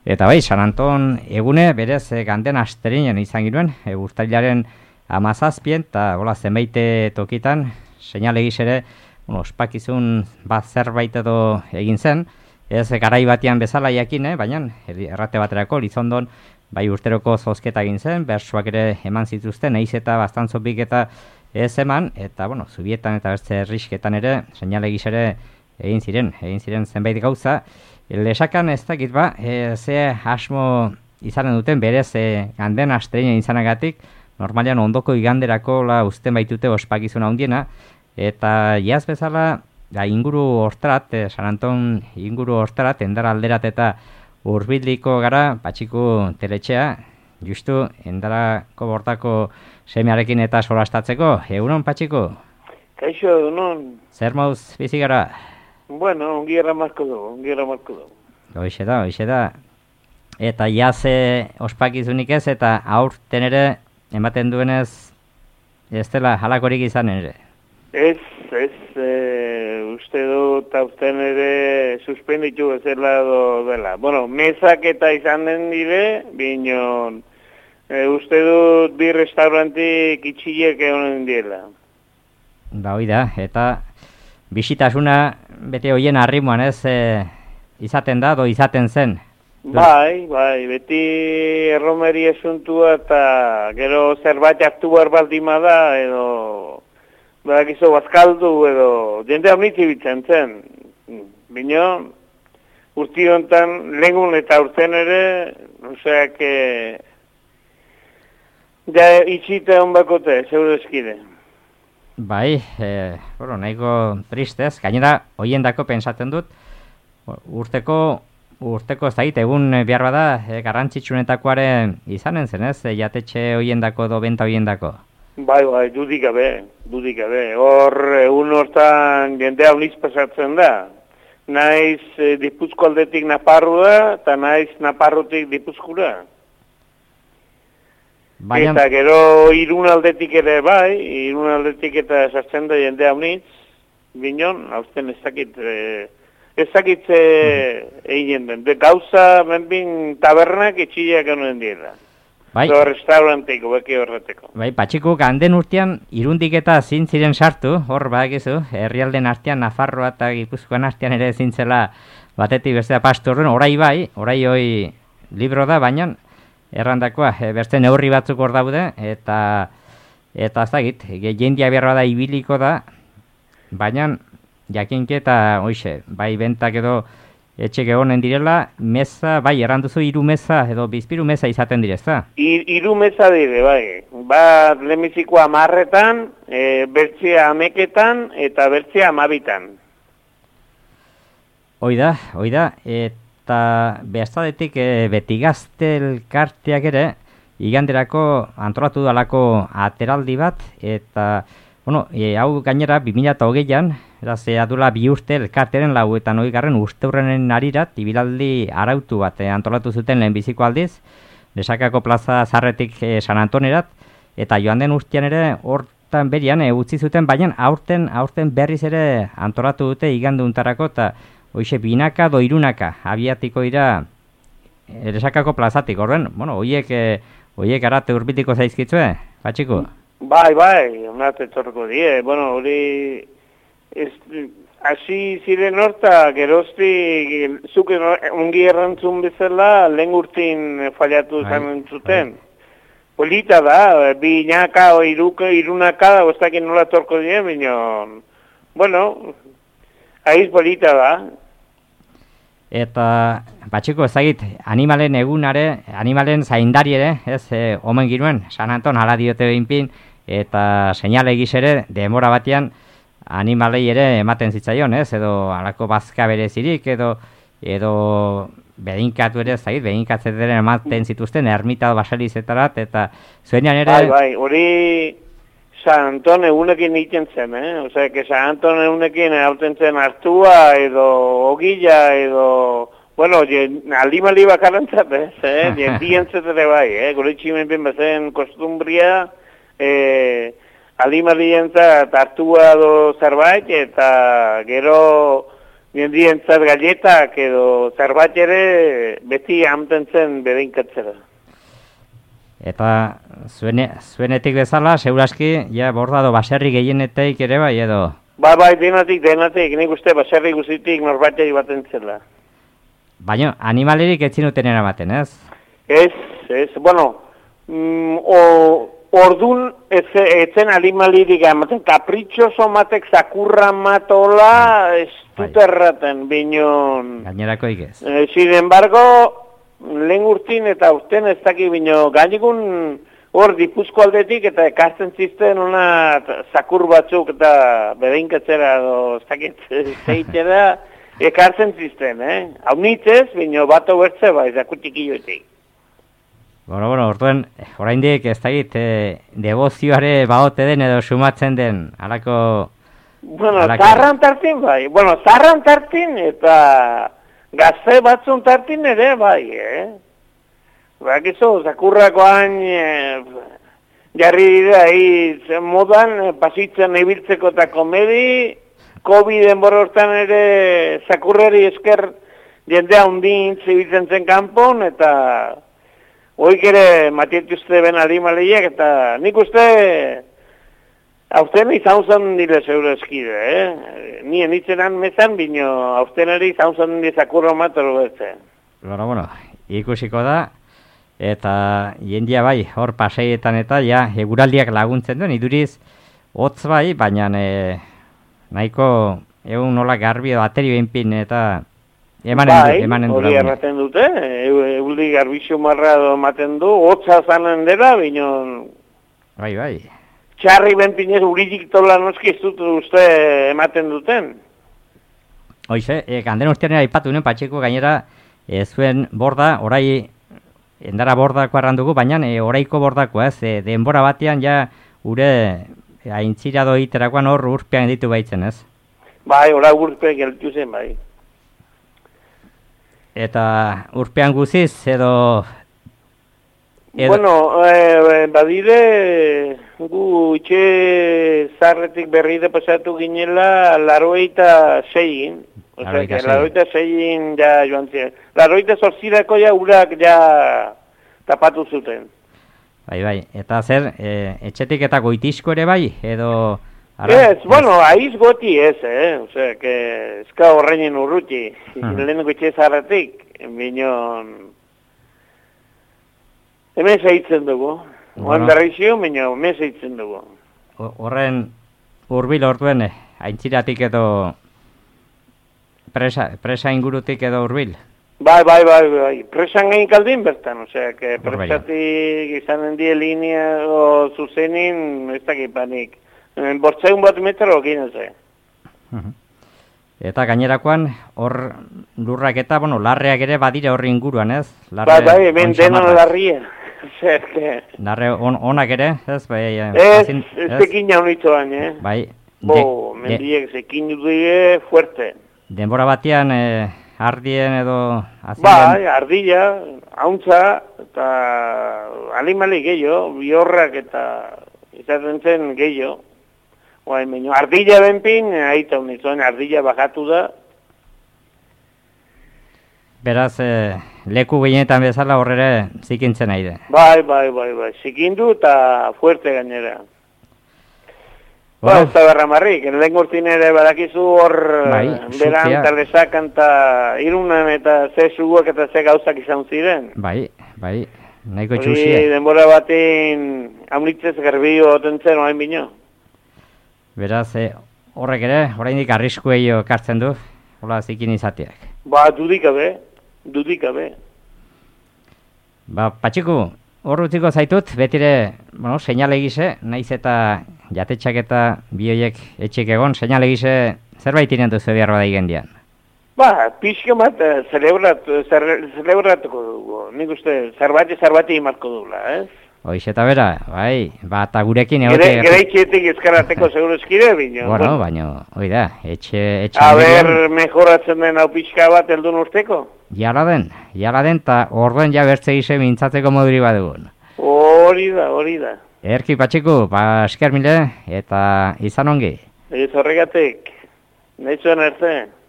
Eta bai, San Anton egune berez ganden asterinen izan ginuen, urtailaren 17 eta hola zenbaite tokitan, seinale ere, ospakizun bat zerbait edo egin zen, ez garai batean bezala jakin, baina errate baterako Lizondon bai urteroko zozketa egin zen, bersuak ere eman zituzten, eiz eta bastantzopik eta ez eman, eta zubietan eta beste herrisketan ere, seinale ere egin ziren zenbait gauza. Lesakan ez dakit ze asmo izanen duten berez ganden asteinen izanagatik, normalian ondoko iganderako usten baitute ospakizuna handiena, eta jaz bezala inguru hortarat, San Anton inguru hortarat, endara alderat eta urbiliko gara, Patxiku teletxea, justu endarako bortako semearekin eta solastatzeko. Egunon, Patxiku? Kaixo, egunon. Zer mauz bizi gara? Bueno, ongi erramarko dugu. Hoxe da. Eta jaz ospakizunik ez, eta aurten ere, ematen duenez, ez dela halakorik izan ere. Ez, uste dut aurten ere suspenditu ezela dela. Bueno, mesak eta izan den dire, binon, uste dut bi restaurantik itxiek egonen diela. Hoi da, eta bisitasuna bete hoien arrimoan ez izaten da, izaten zen? Bai, beti erromeri esuntua eta gero zerbait hartu behar baldima da, edo badakizu bazkaldu, edo jende haunitzi bitzen zen. Bino, urti honetan lehengun eta urten ere, oseak, ja itxite hon bakote, zeure eskide. Bai, nahiko tristez, gainera hoiendako pensatzen dut, urteko ez da egun behar bada garrantzitsunetakoaren izanen zen, ez? Jatetxe hoiendako edo benta hoiendako. Bai, dudik gabe. Hor, egun hortan jendea uniz pasatzen da. Naiz Gipuzko aldetik Naparru da, eta naiz Naparrutik Gipuzkura. Baina... Eta gero Irun aldetik ere bai, Irun aldetik eta sartzen da jendea unitz, binon, hausten ez dakit egin den. De gauza, menbin tabernak etxileak genuen dira. Bai. Zo restauranteko, beki horreteko. Bai, Patxiku, ganden urtean Irundik eta zintziren sartu, hor badakizu, herrialden artean Nafarroa eta Gipuzkoan artean ere zintzela batetik bestea pastu horren, orai hoi libro da, baina errandakoa, beste neurri batzuk hor daude, eta ez dakit, jendia beharra da ibiliko da, baina jakinke eta hoixe, bai bentak edo etxek egonen direla, meza, bai, erranduzu 3 meza edo bizpiru meza izaten direzta? 3 meza dire, bai. Bat lehenbizikoa 10etan, bertzea 11etan eta bertzea 12etan. Hoi da, eta bestadetik beti gazte elkarteak ere, iganderako antolatu dalako ateraldi bat, eta, hau gainera 2008an, eraz, adula 2 urte elkarteren 80. urteurrenen arirat, ibilaldi arautu bat antolatu zuten lehenbiziko aldiz, Lesakako plaza zarretik San Antonerat, eta joan den urtean ere hortan berian utzi zuten, baina aurten berriz ere antolatu dute iganduntarako, eta hoize binaka do irunaka abiatiko dira Lesakako plazatik, horren, hoiek arate urbitiko zaizkitzue, Patxiku? Bai, onat etorko die, hori... Hasi ziren horta, gerozti, zuk ongi errantzun bezala, lehen urtin fallatu zanen zuten. Polita da, binaka o irunaka da, bostak nola torko dien, bineon. Aiz polita da. Eta, Patxiku, ezagit, animalen egunare, animalen zaindari ere, ez, omen ginuen, San Anton hala diote behinpin, eta seinale ere, demora batean, animalei ere ematen zitzaion, ez? Edo alako bazka berezirik, edo behinkatu ere, zait, behinkatzeteren ematen zituzten, ermita baselizetarat, eta zuenean ere... Bai, hori San Anton egunekin egiten zen, Osea, que San Anton egunekin hauten zen hartua, edo ogila, edo... Aldi bakarantzat, jendientzat ere bai, gure tximen ben bazen kostumbria, Alimarientzat hartua do zerbait, eta gero jendientzat galletak edo zerbait ere beti amten zen bedeinkatzera. Eta zuenetik bezala, seguraski, ja bordado baserri gehieneteik ere bai edo? Bai, denatik, nik uste baserri guzitik norbaitei baten zela. Baina, animalerik ez zinuten eramaten, ez? Ez, bueno, ordun etzen animalirik ematen, kapritxoso matek zakurra matola, ez dut erraten, binon... Gainerako ikez. Sin embargo, lehen urtin eta urten ez daki bino, gainikun hor Gipuzko aldetik eta ekartzen zisten ona zakur batzuk eta bedeinkatzera edo ez dakit zeitera ekartzen zisten, Hau nitzez, bino bato bertze bai, zakutik ioetik. Bueno, orduen, oraindik ez dakit, debozioare baote den edo sumatzen den, alako... Bueno, zarran tartin eta gazte batzun tartin ere bai, Bakizu, zakurrakoan jarri dira modan pasitzen ibiltzeko eta komedi, COVID denbora hortan ere zakurreri esker jendea hundin zibiltzen zen kanpon eta hoik ere matietuzte ben animaliek eta nik uste aurten izan zen dile zeure eskide, Nien itzenan mezan, bino aurten ere izan zen dile zakurro matoro bertzen. Bueno, ikusiko da. Eta jendia bai, hor paseietan eta ja, eguraldiak laguntzen duen, iduriz, hotz bai, baina nahiko egun nola garbi edo ateri behinpin eta emanen du. Hori erraten dute, eguraldi garbixo marra ematen du, hotza zanen dela, bino... Bai. Txarri behinpinez uririk tola noski ez dut uste ematen duten. Hoize, ganden urtean aipatu nuen, Patxiko gainera, zuen borda, orai... Endara bordako arrandugu, baina oraiko bordako, denbora batean ja ure aintzira doiterakoan hor urpean ditu baitzen, ez? Bai, ora urpean gelditu zen, bai. Eta urpean guziz, edo... Bueno, badire, gu itxe zarretik berri de pasatu ginela, 86. Osea, que 86 ja joan ziren. 88 ja urak ja tapatu zuten. Bai. Eta zer, etxetik eta goitizko ere bai, edo... Bueno, aiz goti ez, Osea, que eska horreinen urruti. Lehenko itxe zarretik, binon... Hemen zaitzen dugu. Oan berrizio, baina hemen zaitzen dugu. Horren hurbil orduen, aintziratik edo presa ingurutik edo hurbil? Bai. Presan gain kaldin bertan, osea, que presatik izanen die linea o zuzenin, ez dakipanik. Bortzeun bat metro gineze. Eta gainerakoan, hor lurrak eta, larreak ere badire horri inguruan, ez? Bai, hemen denon larria. Larre onak ere, ez? Ez zekin jaunitzoan, Bai. Mendiek zekin dute fuerte. Denbora batean, ardien edo... Bai, ardilla, hauntza, eta animali gehiago, biorrak eta izaten zen gehiago. Ardilla benpin, aita unizoen, ardilla bajatu da. Beraz, leku gehienetan bezala horrere zikintzen nahi da. Bai, zikindu eta fuerte gainera. Ez da berramarrik, lehen urtin ere badakizu hor beran talesakan eta irunan eta ze suguak eta ze gauzak izan ziren. Bai, nahiko txusia. Denbora batean amlitzez gerbio otentzen oain bino. Beraz, horrek ere, oraindik arriskuei kartzen du, hola zikin izateak. Dudikabe. Patxiku, hor utziko zaitut, betire, seinale gise, naiz eta jatetxak eta bioiek etxik egon, seinale gise zerbait inen duzu behar bada igendian. Pixka bat zelebratuko dugu, nik uste zerbati imarko dugula, ez? Hoiz eta bera, bai, eta gurekin egote... Gereitxetik ezkarateko seguro eskire, bino. Baina, oida, etxe... mejoratzen den hau pixka bat eldun urteko? Jala den, eta orduen ja bertze gise mintzatzeko moduri badugun. Hori da. Erki Patxiku, esker mile, eta izan ongi. Ez horregatik, nahi zuen erte.